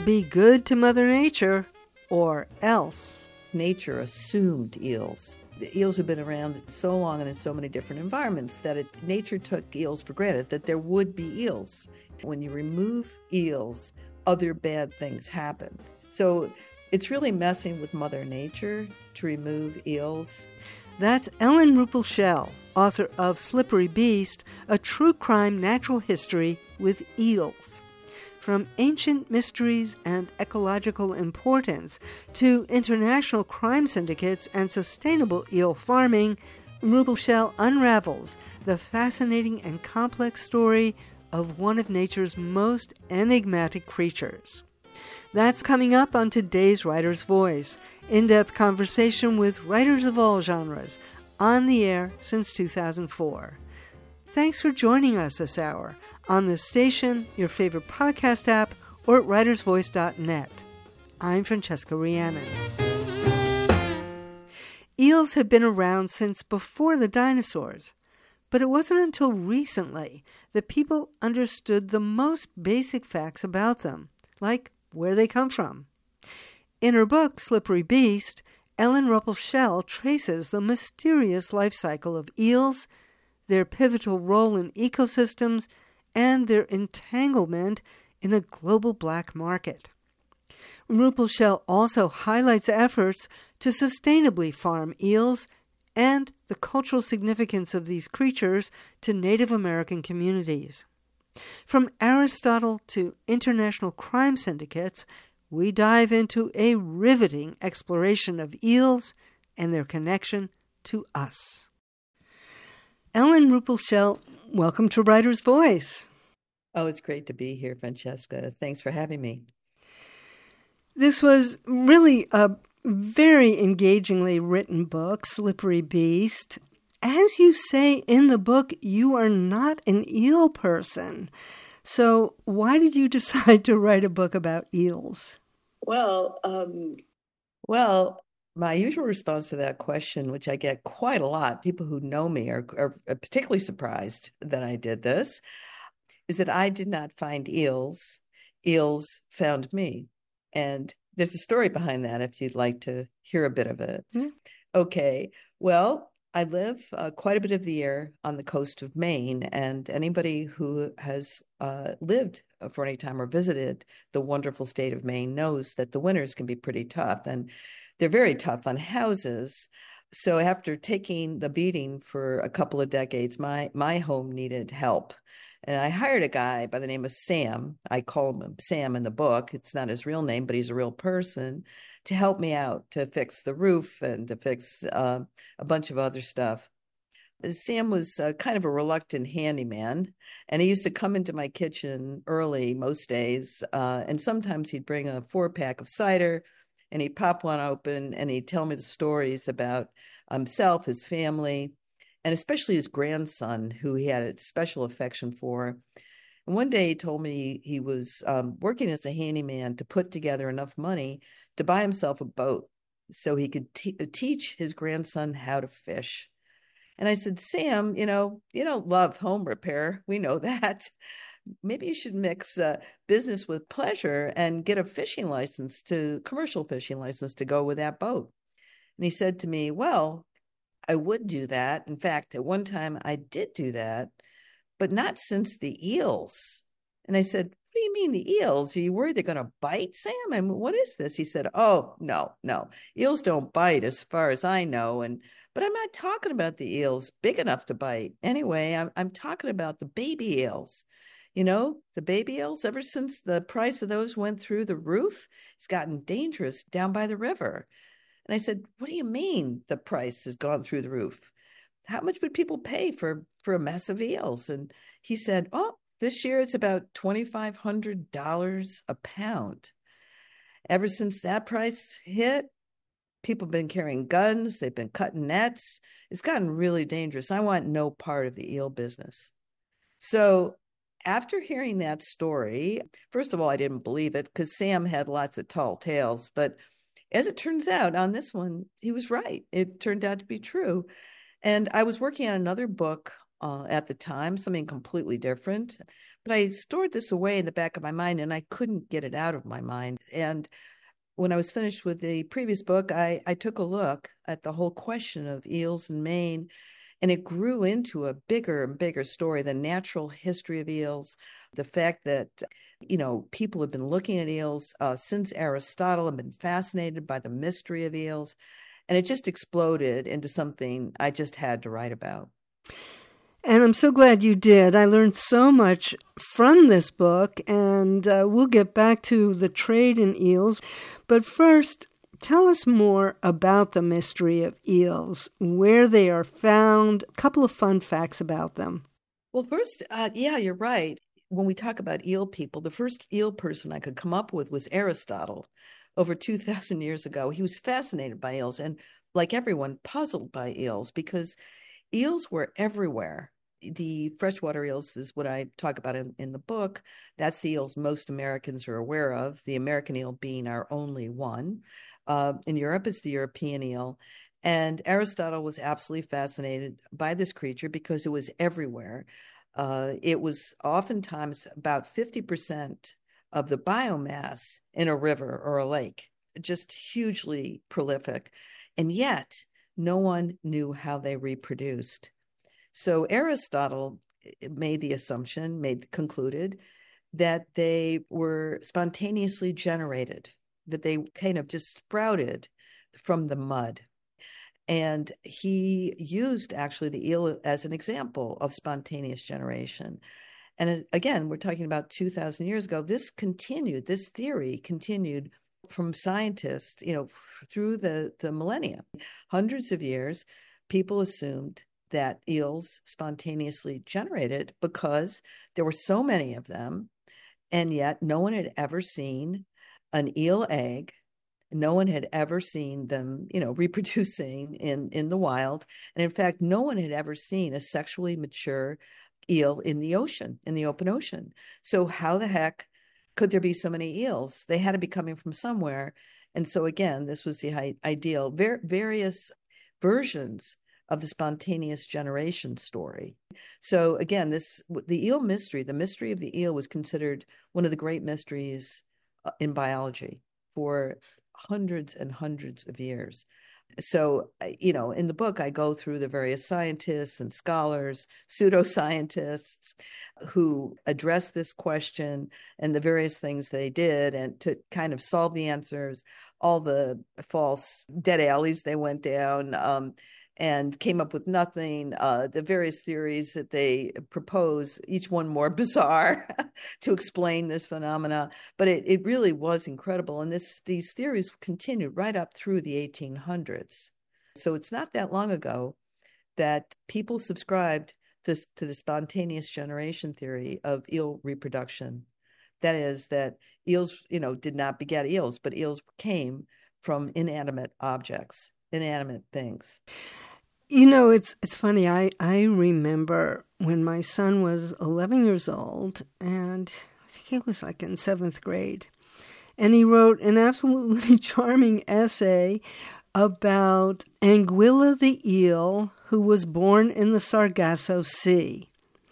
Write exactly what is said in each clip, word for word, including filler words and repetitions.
Be good to Mother Nature, or else. Nature assumed eels. The eels have been around so long and in so many different environments that it, nature took eels for granted, that there would be eels. When you remove eels, other bad things happen. So it's really messing with Mother Nature to remove eels. That's Ellen Ruppel-Shell, author of Slippery Beast, a true crime natural history with eels. From ancient mysteries and ecological importance to international crime syndicates and sustainable eel farming, Ruppel-Shell unravels the fascinating and complex story of one of nature's most enigmatic creatures. That's coming up on today's Writer's Voice, in-depth conversation with writers of all genres, on the air since two thousand four. Thanks for joining us this hour on this station, your favorite podcast app, or at writers voice dot net. I'm Francesca Rhiannon. Eels have been around since before the dinosaurs, but it wasn't until recently that people understood the most basic facts about them, like where they come from. In her book, Slippery Beast, Ellen Ruppel-Shell traces the mysterious life cycle of eels, their pivotal role in ecosystems, and their entanglement in a global black market. Ruppel-Shell also highlights efforts to sustainably farm eels and the cultural significance of these creatures to Native American communities. From Aristotle to international crime syndicates, we dive into a riveting exploration of eels and their connection to us. Ellen Ruppel-Shell, welcome to Writer's Voice. Oh, it's great to be here, Francesca. Thanks for having me. This was really a very engagingly written book, Slippery Beast. As you say in the book, you are not an eel person. So why did you decide to write a book about eels? Well, um, well, my usual response to that question, which I get quite a lot, people who know me are, are particularly surprised that I did this, is that I did not find eels. Eels found me. And there's a story behind that if you'd like to hear a bit of it. Yeah. Okay. Well, I live uh, quite a bit of the year on the coast of Maine, and anybody who has uh, lived for any time or visited the wonderful state of Maine knows that the winters can be pretty tough, and they're very tough on houses. So after taking the beating for a couple of decades, my my home needed help. And I hired a guy by the name of Sam. I call him Sam in the book. It's not his real name, but he's a real person, to help me out, to fix the roof and to fix uh, a bunch of other stuff. Sam was uh, kind of a reluctant handyman, and he used to come into my kitchen early most days, uh, and sometimes he'd bring a four-pack of cider, and he'd pop one open, and he'd tell me the stories about himself, his family, and especially his grandson, who he had a special affection for. And one day he told me he was um, working as a handyman to put together enough money to buy himself a boat so he could te- teach his grandson how to fish. And I said, Sam, you know, you don't love home repair. We know that. Maybe you should mix uh, business with pleasure and get a fishing license, to commercial fishing license to go with that boat. And he said to me, well, I would do that. In fact, at one time I did do that, but not since the eels. And I said, what do you mean the eels? Are you worried they're going to bite, Sam? I mean, what is this? He said, oh, no, no. Eels don't bite as far as I know. And but I'm not talking about the eels big enough to bite. Anyway, I'm, I'm talking about the baby eels. You know, the baby eels, ever since the price of those went through the roof, it's gotten dangerous down by the river. And I said, what do you mean the price has gone through the roof? How much would people pay for, for a mess of eels? And he said, oh, this year it's about twenty-five hundred dollars a pound. Ever since that price hit, people have been carrying guns. They've been cutting nets. It's gotten really dangerous. I want no part of the eel business. So after hearing that story, first of all, I didn't believe it because Sam had lots of tall tales, but as it turns out, on this one, he was right. It turned out to be true. And I was working on another book uh, at the time, something completely different. But I stored this away in the back of my mind, and I couldn't get it out of my mind. And when I was finished with the previous book, I, I took a look at the whole question of eels in Maine, and it grew into a bigger and bigger story, the natural history of eels, the fact that, you know, people have been looking at eels uh, since Aristotle and been fascinated by the mystery of eels. And it just exploded into something I just had to write about. And I'm so glad you did. I learned so much from this book, and uh, we'll get back to the trade in eels. But first, tell us more about the mystery of eels, where they are found, a couple of fun facts about them. Well, first, uh, yeah, you're right. When we talk about eel people, the first eel person I could come up with was Aristotle over two thousand years ago. He was fascinated by eels and, like everyone, puzzled by eels because eels were everywhere. The freshwater eels is what I talk about in, in the book. That's the eels most Americans are aware of, the American eel being our only one. Uh, in Europe, it's the European eel. And Aristotle was absolutely fascinated by this creature because it was everywhere. Uh, it was oftentimes about fifty percent of the biomass in a river or a lake, just hugely prolific. And yet, no one knew how they reproduced. So Aristotle made the assumption, made concluded that they were spontaneously generated, that they kind of just sprouted from the mud. And he used actually the eel as an example of spontaneous generation. And again, we're talking about two thousand years ago. This continued, this theory continued from scientists, you know, through the, the millennia. Hundreds of years, people assumed that eels spontaneously generated because there were so many of them, and yet no one had ever seen an eel egg. No one had ever seen them, you know, reproducing in, in the wild. And in fact, no one had ever seen a sexually mature eel in the ocean, in the open ocean. So how the heck could there be so many eels? They had to be coming from somewhere. And so again, this was the ideal. Var- various versions of the spontaneous generation story. So again, this the eel mystery, the mystery of the eel was considered one of the great mysteries in biology for hundreds and hundreds of years. So, you know, in the book, I go through the various scientists and scholars, pseudoscientists who address this question and the various things they did and to kind of solve the answers, all the false dead alleys they went down, um, and came up with nothing, uh, the various theories that they propose, each one more bizarre to explain this phenomena. But it, it really was incredible. And this these theories continued right up through the eighteen hundreds. So it's not that long ago that people subscribed this, to the spontaneous generation theory of eel reproduction. That is, that eels, you know, did not beget eels, but eels came from inanimate objects, inanimate things. You know, it's it's funny. I, I remember when my son was eleven years old, and I think he was like in seventh grade, and he wrote an absolutely charming essay about Anguilla the eel, who was born in the Sargasso Sea.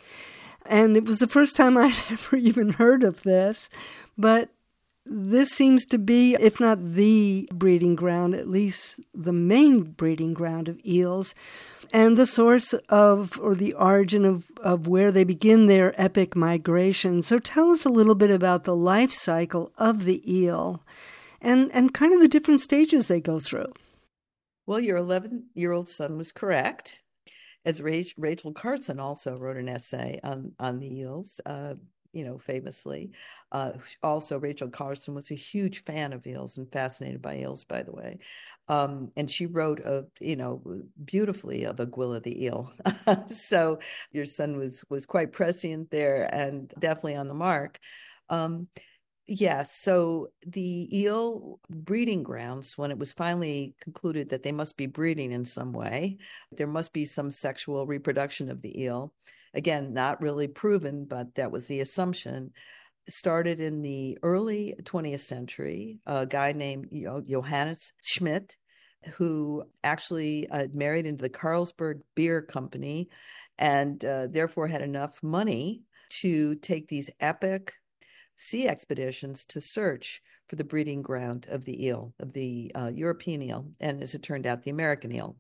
And it was the first time I'd ever even heard of this, but this seems to be, if not the breeding ground, at least the main breeding ground of eels, and the source of, or the origin of, of where they begin their epic migration. So tell us a little bit about the life cycle of the eel and, and kind of the different stages they go through. Well, your eleven-year-old son was correct. As Rachel Carson also wrote an essay on, on the eels, uh, you know, famously. Uh, also, Rachel Carson was a huge fan of eels and fascinated by eels, by the way. Um, and she wrote, a, you know, beautifully of Anguilla the eel. So your son was was quite prescient there and definitely on the mark. Um, Yes, so the eel breeding grounds, when it was finally concluded that they must be breeding in some way, there must be some sexual reproduction of the eel. Again, not really proven, but that was the assumption. Started in the early twentieth century, a guy named you know, Johannes Schmidt, who actually uh, married into the Carlsberg Beer Company and uh, therefore had enough money to take these epic sea expeditions to search for the breeding ground of the eel, of the uh, European eel, and as it turned out, the American eel.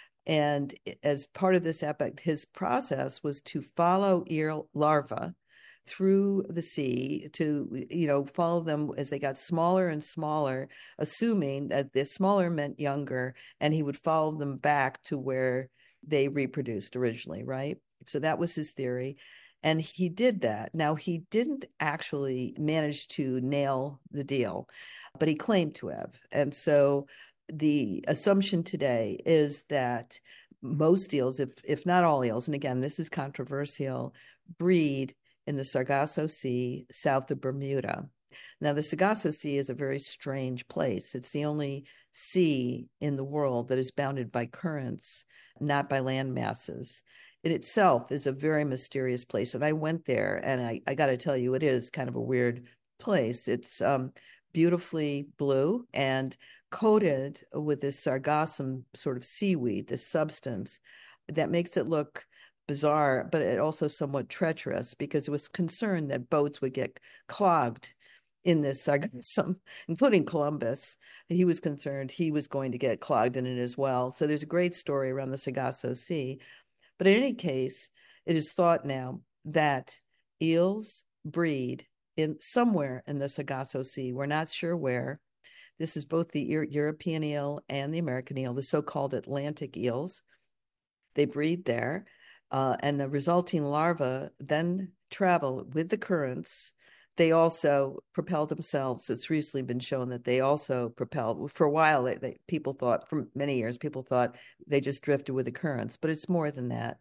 And as part of this epic, his process was to follow eel larvae through the sea, to, you know, follow them as they got smaller and smaller, assuming that the smaller meant younger, and he would follow them back to where they reproduced originally, right? So that was his theory. And he did that. Now, he didn't actually manage to nail the deal, but he claimed to have. And so the assumption today is that most eels, if if not all eels, and again, this is controversial, breed in the Sargasso Sea south of Bermuda. Now, the Sargasso Sea is a very strange place. It's the only sea in the world that is bounded by currents, not by land masses. It itself is a very mysterious place. And I went there, and I, I got to tell you, it is kind of a weird place. It's um, beautifully blue and coated with this sargassum sort of seaweed, this substance that makes it look bizarre, but it also somewhat treacherous, because it was concerned that boats would get clogged in this sargassum, including Columbus. He was concerned he was going to get clogged in it as well. So there's a great story around the Sargasso Sea. But in any case, it is thought now that eels breed in somewhere in the Sargasso Sea. We're not sure where. This is both the European eel and the American eel, the so-called Atlantic eels. They breed there, uh, and the resulting larvae then travel with the currents. They also propel themselves. It's recently been shown that they also propel. For a while, they, they, people thought, for many years, people thought they just drifted with the currents, but it's more than that.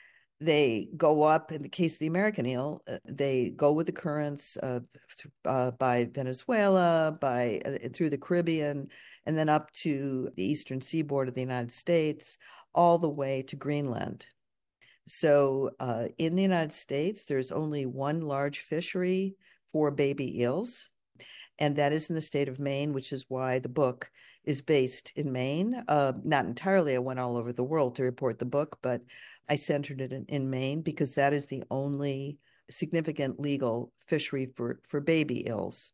They go up, in the case of the American eel, uh, they go with the currents uh, th- uh, by Venezuela, by uh, through the Caribbean, and then up to the eastern seaboard of the United States, all the way to Greenland. So uh, in the United States, there's only one large fishery for baby eels, and that is in the state of Maine, which is why the book is based in Maine. Uh, not entirely. I went all over the world to report the book, but I centered it in, in Maine because that is the only significant legal fishery for, for baby eels.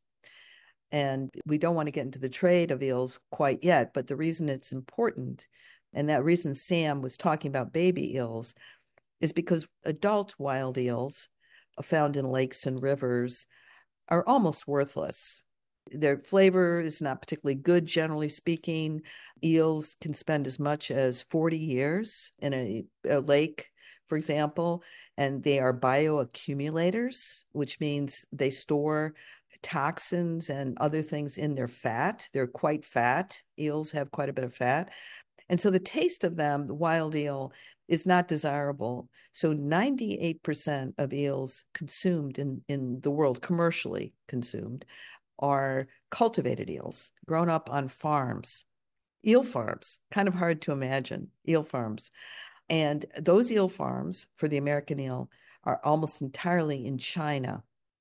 And we don't want to get into the trade of eels quite yet, but the reason it's important, and that reason Sam was talking about baby eels, is because adult wild eels found in lakes and rivers are almost worthless. Their flavor is not particularly good, generally speaking. Eels can spend as much as forty years in a, a lake, for example, and they are bioaccumulators, which means they store toxins and other things in their fat. They're quite fat. Eels have quite a bit of fat. And so the taste of them, the wild eel, is not desirable. So ninety-eight percent of eels consumed in, in the world, commercially consumed, are cultivated eels, grown up on farms, eel farms, kind of hard to imagine, eel farms. And those eel farms for the American eel are almost entirely in China.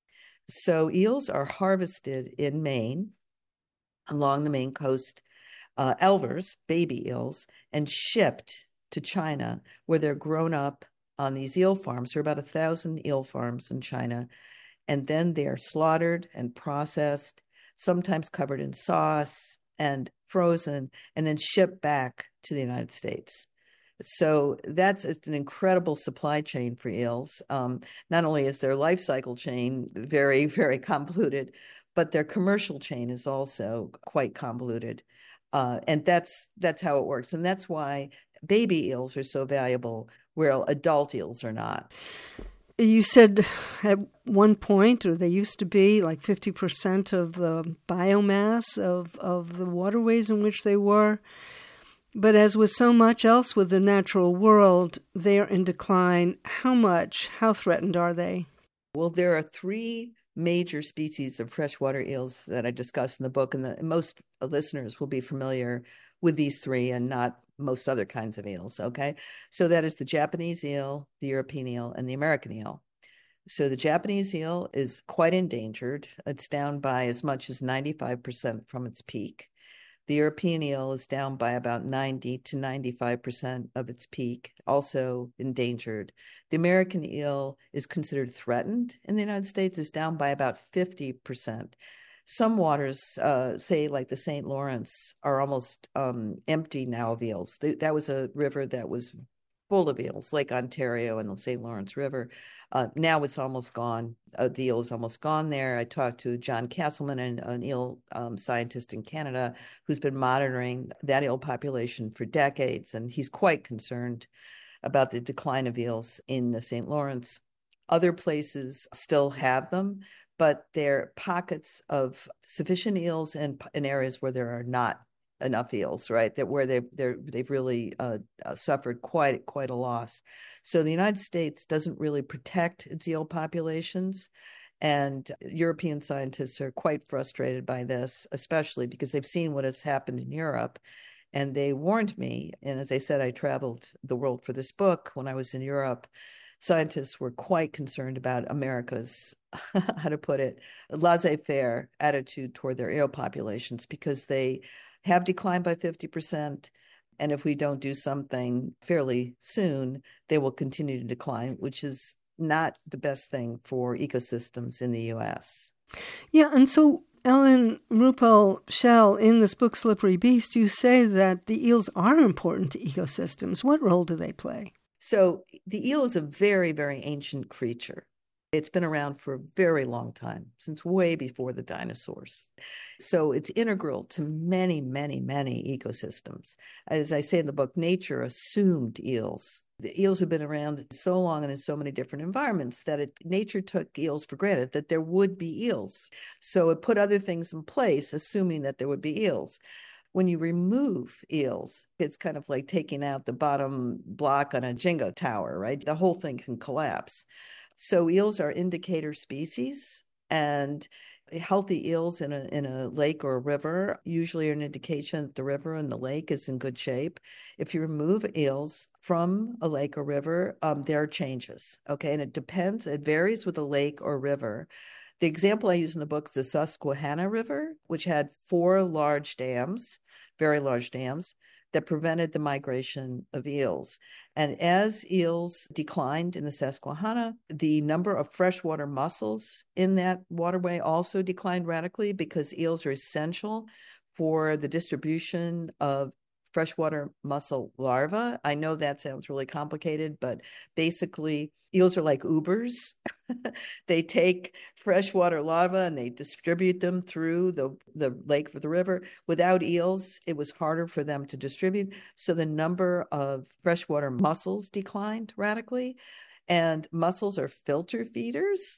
So eels are harvested in Maine, along the Maine coast, uh, elvers, baby eels, and shipped to China, where they're grown up on these eel farms. There are about a thousand eel farms in China. And then they are slaughtered and processed, sometimes covered in sauce and frozen, and then shipped back to the United States. So that's it's an incredible supply chain for eels. Um, not only is their life cycle chain very, very convoluted, but their commercial chain is also quite convoluted. Uh, and that's that's how it works. And that's why baby eels are so valuable, where adult eels are not. You said at one point, or they used to be, like fifty percent of the biomass of, of the waterways in which they were. But as with so much else with the natural world, they are in decline. How much? How threatened are they? Well, there are three major species of freshwater eels that I discuss in the book, and the, most listeners will be familiar with these three and not most other kinds of eels, okay? So that is the Japanese eel, the European eel, and the American eel. So the Japanese eel is quite endangered. It's down by as much as ninety-five percent from its peak. The European eel is down by about ninety to ninety-five percent of its peak, also endangered. The American eel is considered threatened in the United States, is down by about fifty percent. Some waters, uh, say like the Saint Lawrence, are almost um, empty now of eels. Th- that was a river that was full of eels, Lake Ontario and the Saint Lawrence River. Uh, now it's almost gone. Uh, the eel is almost gone there. I talked to John Castleman, an, an eel um, scientist in Canada, who's been monitoring that eel population for decades, and he's quite concerned about the decline of eels in the Saint Lawrence. Other places still have them, but they're pockets of sufficient eels and in areas where there are not enough eels, right? That where they've they're they've really uh, uh, suffered quite quite a loss. So the United States doesn't really protect its eel populations, and European scientists are quite frustrated by this, especially because they've seen what has happened in Europe. And they warned me. And as I said, I traveled the world for this book. When I was in Europe, scientists were quite concerned about America's, how to put it, laissez-faire attitude toward their eel populations, because they have declined by fifty percent. And if we don't do something fairly soon, they will continue to decline, which is not the best thing for ecosystems in the U S. Yeah, and so Ellen Ruppel-Schell, in this book, Slippery Beast, you say that the eels are important to ecosystems. What role do they play? So the eel is a very, very ancient creature. It's been around for a very long time, since way before the dinosaurs. So it's integral to many, many, many ecosystems. As I say in the book, nature assumed eels. The eels have been around so long and in so many different environments that it, nature took eels for granted, that there would be eels. So it put other things in place, assuming that there would be eels. When you remove eels, it's kind of like taking out the bottom block on a Jenga tower, right? The whole thing can collapse. So eels are indicator species, and healthy eels in a in a lake or a river usually are an indication that the river and the lake is in good shape. If you remove eels from a lake or river, um, there are changes, okay? And it depends, it varies with a lake or river. The example I use in the book is the Susquehanna River, which had four large dams, very large dams, that prevented the migration of eels. And as eels declined in the Susquehanna, the number of freshwater mussels in that waterway also declined radically, because eels are essential for the distribution of freshwater mussel larvae. I know that sounds really complicated, but basically eels are like Ubers. They take freshwater larvae and they distribute them through the, the lake or the river. Without eels, it was harder for them to distribute. So the number of freshwater mussels declined radically. And mussels are filter feeders.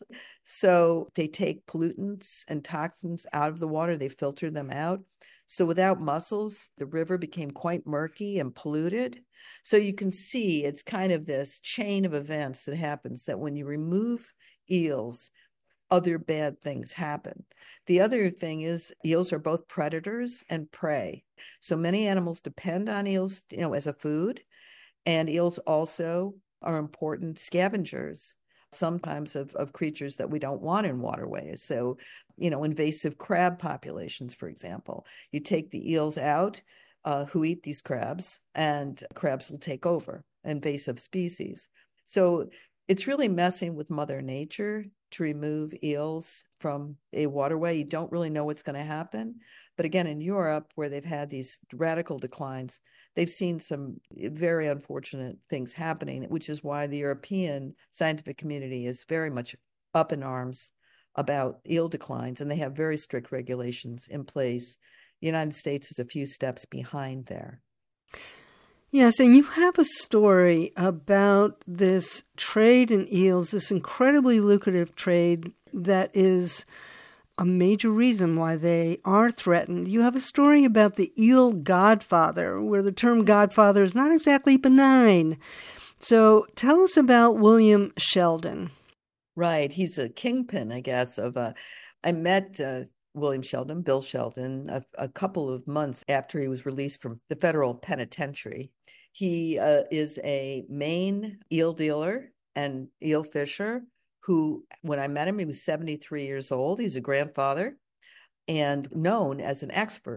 So they take pollutants and toxins out of the water. They filter them out. So without mussels, the river became quite murky and polluted. So you can see it's kind of this chain of events that happens, that when you remove eels, other bad things happen. The other thing is eels are both predators and prey. So many animals depend on eels, you know, as a food, and eels also are important scavengers, sometimes of, of creatures that we don't want in waterways. So, you know, invasive crab populations, for example, you take the eels out uh, who eat these crabs, and crabs will take over invasive species. So it's really messing with Mother Nature to remove eels from a waterway. You don't really know what's going to happen. But again, in Europe, where they've had these radical declines, they've seen some very unfortunate things happening, which is why the European scientific community is very much up in arms about eel declines, and they have very strict regulations in place. The United States is a few steps behind there. Yes, and you have a story about this trade in eels, this incredibly lucrative trade that is a major reason why they are threatened. You have a story about the eel godfather, where the term godfather is not exactly benign. So tell us about William Sheldon. Right. He's a kingpin, I guess, of a... I met uh, William Sheldon, Bill Sheldon, a, a couple of months after he was released from the federal penitentiary. He uh, is a Maine eel dealer and eel fisher who, when I met him, he was seventy-three years old. He's a grandfather and known as an expert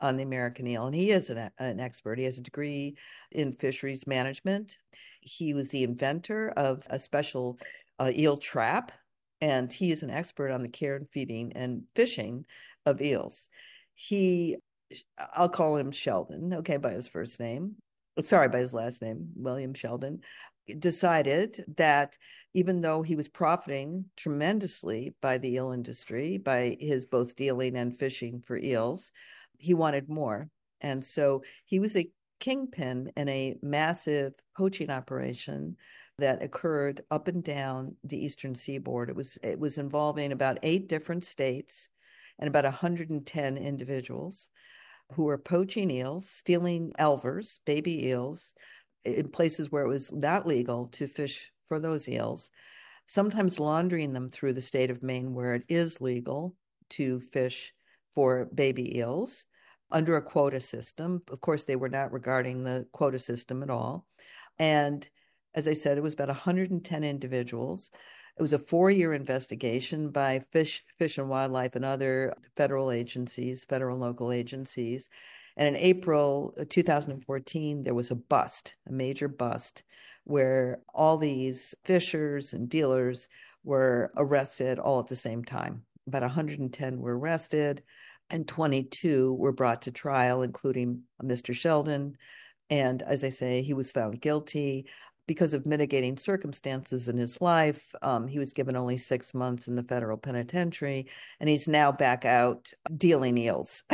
on the American eel, and he is an, an expert. He has a degree in fisheries management. He was the inventor of a special uh, eel trap, and he is an expert on the care and feeding and fishing of eels. He, I'll call him Sheldon, okay, by his first name. Sorry, by his last name, William Sheldon, decided that even though he was profiting tremendously by the eel industry, by his both dealing and fishing for eels, he wanted more. And so he was a kingpin in a massive poaching operation that occurred up and down the eastern seaboard. It was it was involving about eight different states and about one hundred ten individuals who were poaching eels, stealing elvers, baby eels, in places where it was not legal to fish for those eels, sometimes laundering them through the state of Maine where it is legal to fish for baby eels under a quota system. Of course, they were not regarding the quota system at all. And as I said, it was about one hundred ten individuals. It was a four-year investigation by Fish, Fish and Wildlife and other federal agencies, federal and local agencies. And in April two thousand fourteen, there was a bust, a major bust, where all these fishers and dealers were arrested all at the same time. About one hundred ten were arrested, and twenty-two were brought to trial, including Mister Sheldon. And as I say, he was found guilty. Because of mitigating circumstances in his life, um, he was given only six months in the federal penitentiary, and he's now back out dealing eels.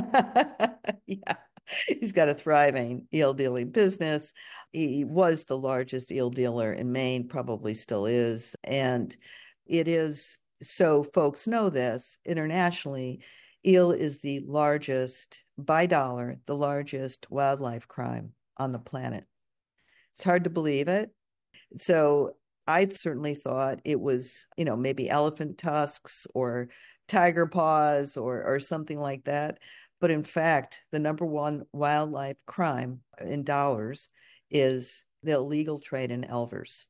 Yeah, he's got a thriving eel dealing business. He was the largest eel dealer in Maine, probably still is. And it is, so folks know this, internationally, eel is the largest, by dollar, the largest wildlife crime on the planet. It's hard to believe it. So I certainly thought it was, you know, maybe elephant tusks or tiger paws or or something like that. But in fact, the number one wildlife crime in dollars is the illegal trade in elvers.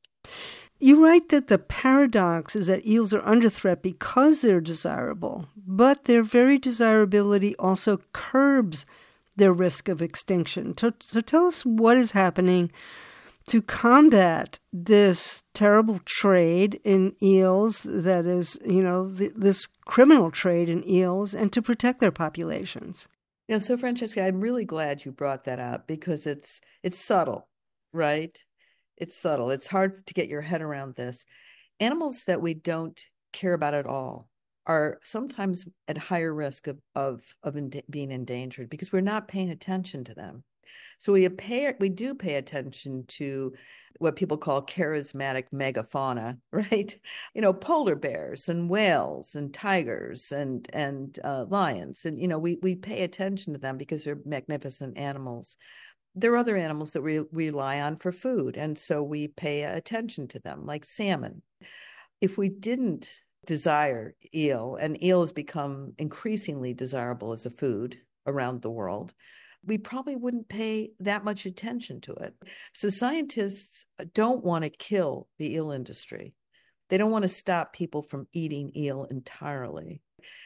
You write that the paradox is that eels are under threat because they're desirable, but their very desirability also curbs their risk of extinction. So, so tell us what is happening to combat this terrible trade in eels, that is, you know, th- this criminal trade in eels, and to protect their populations. Yeah, so Francesca, I'm really glad you brought that up because it's it's subtle, right? It's subtle. It's hard to get your head around this. Animals that we don't care about at all are sometimes at higher risk of of, of en- being endangered because we're not paying attention to them. So we pay, we do pay attention to what people call charismatic megafauna, right? You know, polar bears and whales and tigers and and uh, lions, and you know, we we pay attention to them because they're magnificent animals. There are other animals that we, we rely on for food, and so we pay attention to them, like salmon. If we didn't desire eel, and eel has become increasingly desirable as a food around the world, we probably wouldn't pay that much attention to it. So scientists don't want to kill the eel industry. They don't want to stop people from eating eel entirely.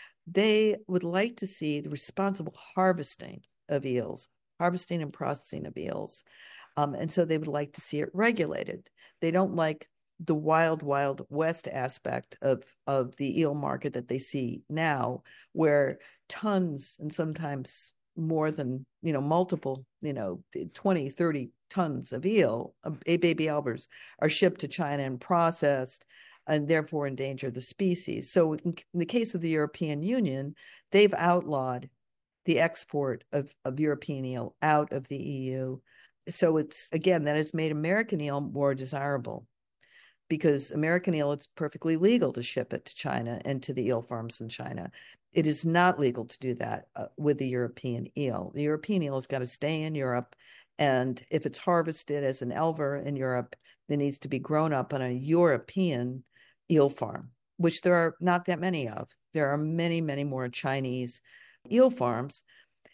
They would like to see the responsible harvesting of eels, harvesting and processing of eels. Um, and so they would like to see it regulated. They don't like the wild, wild west aspect of, of the eel market that they see now, where tons and sometimes more than, you know, multiple, you know, twenty, thirty tons of eel, a baby elvers, are shipped to China and processed and therefore endanger the species. So in, in the case of the European Union, they've outlawed the export of, of European eel out of the E U. So it's, again, that has made American eel more desirable because American eel, it's perfectly legal to ship it to China and to the eel farms in China. It is not legal to do that uh, with the European eel. The European eel has got to stay in Europe, and if it's harvested as an elver in Europe, it needs to be grown up on a European eel farm, which there are not that many of. There are many, many more Chinese eel farms.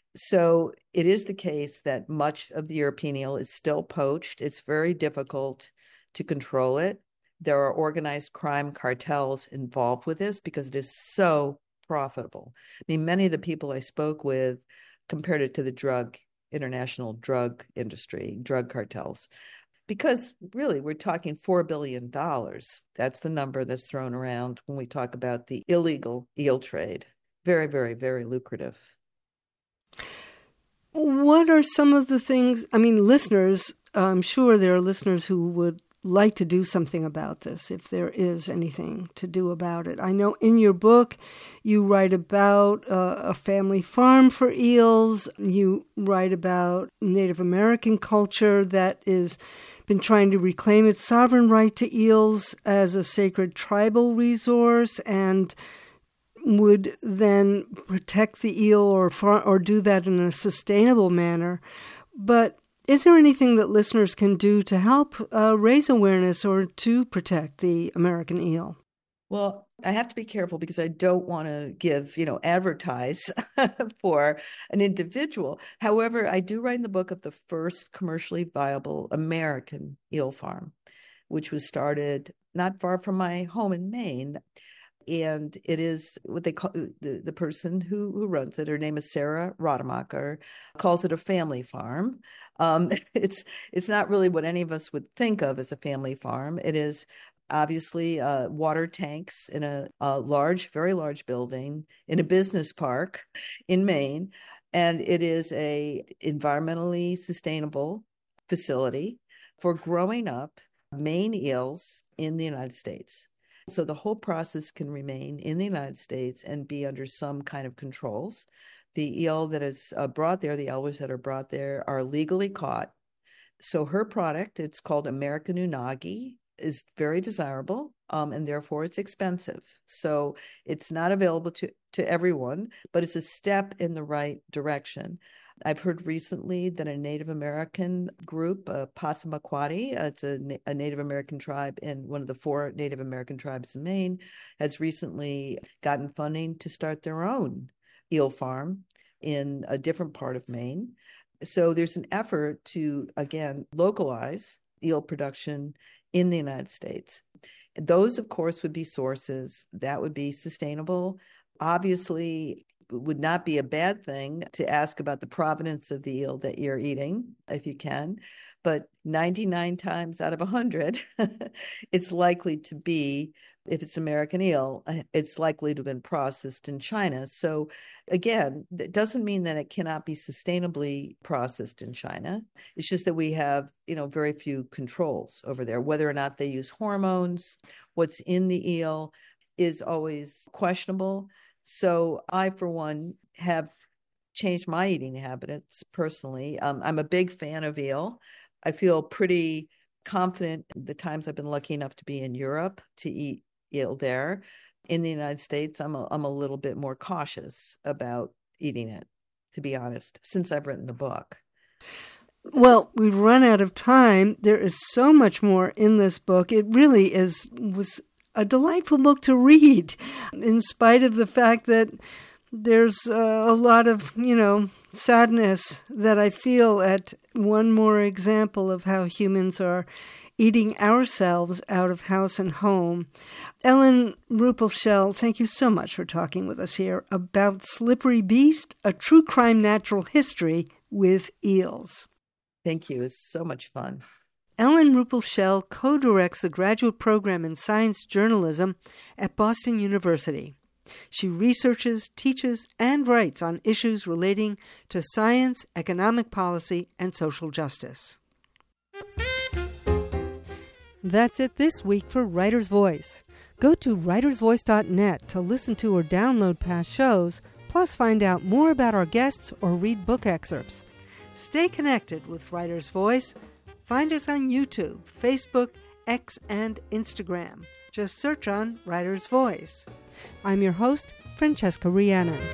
So it is the case that much of the European eel is still poached. It's very difficult to control it. There are organized crime cartels involved with this because it is so profitable. I mean, many of the people I spoke with compared it to the drug, international drug industry, drug cartels. Because really, we're talking four billion dollars. That's the number that's thrown around when we talk about the illegal eel trade. Very, very, very lucrative. What are some of the things, I mean, listeners, I'm sure there are listeners who would like to do something about this, if there is anything to do about it. I know in your book you write about uh, a family farm for eels. You write about Native American culture that is been trying to reclaim its sovereign right to eels as a sacred tribal resource and would then protect the eel or far, or do that in a sustainable manner. But is there anything that listeners can do to help uh, raise awareness or to protect the American eel? Well, I have to be careful because I don't want to give, you know, advertise for an individual. However, I do write in the book of the first commercially viable American eel farm, which was started not far from my home in Maine. And it is what they call the, the person who, who runs it. Her name is Sarah Rademacher, calls it a family farm. Um, it's it's not really what any of us would think of as a family farm. It is obviously uh, water tanks in a, a large, very large building in a business park in Maine. And it is a environmentally sustainable facility for growing up Maine eels in the United States. So the whole process can remain in the United States and be under some kind of controls. The eel that is uh, brought there, the elders that are brought there, are legally caught. So her product, it's called American Unagi, is very desirable, um, and therefore it's expensive. So it's not available to, to everyone, but it's a step in the right direction. I've heard recently that a Native American group, uh, Passamaquoddy, uh, it's a, a Native American tribe in one of the four Native American tribes in Maine, has recently gotten funding to start their own eel farm in a different part of Maine. So there's an effort to, again, localize eel production in the United States. Those, of course, would be sources that would be sustainable. Obviously, would not be a bad thing to ask about the provenance of the eel that you're eating, if you can. But ninety-nine times out of one hundred, it's likely to be, if it's American eel, it's likely to have been processed in China. So again, that doesn't mean that it cannot be sustainably processed in China. It's just that we have, you know, very few controls over there. Whether or not they use hormones, what's in the eel is always questionable. So I, for one, have changed my eating habits personally. Um, I'm a big fan of eel. I feel pretty confident the times I've been lucky enough to be in Europe to eat eel there. In the United States, I'm a, I'm a little bit more cautious about eating it, to be honest, since I've written the book. Well, we've run out of time. There is so much more in this book. It really is was a delightful book to read, in spite of the fact that there's uh, a lot of, you know, sadness that I feel at one more example of how humans are eating ourselves out of house and home. Ellen Ruppelshell, thank you so much for talking with us here about Slippery Beast, a true crime natural history with eels. Thank you. It's so much fun. Ellen Ruppelshell co-directs the graduate program in science journalism at Boston University. She researches, teaches, and writes on issues relating to science, economic policy, and social justice. That's it this week for Writer's Voice. Go to writers voice dot net to listen to or download past shows, plus find out more about our guests or read book excerpts. Stay connected with Writer's Voice. Find us on YouTube, Facebook, X, and Instagram. Just search on Writer's Voice. I'm your host, Francesca Rhiannon.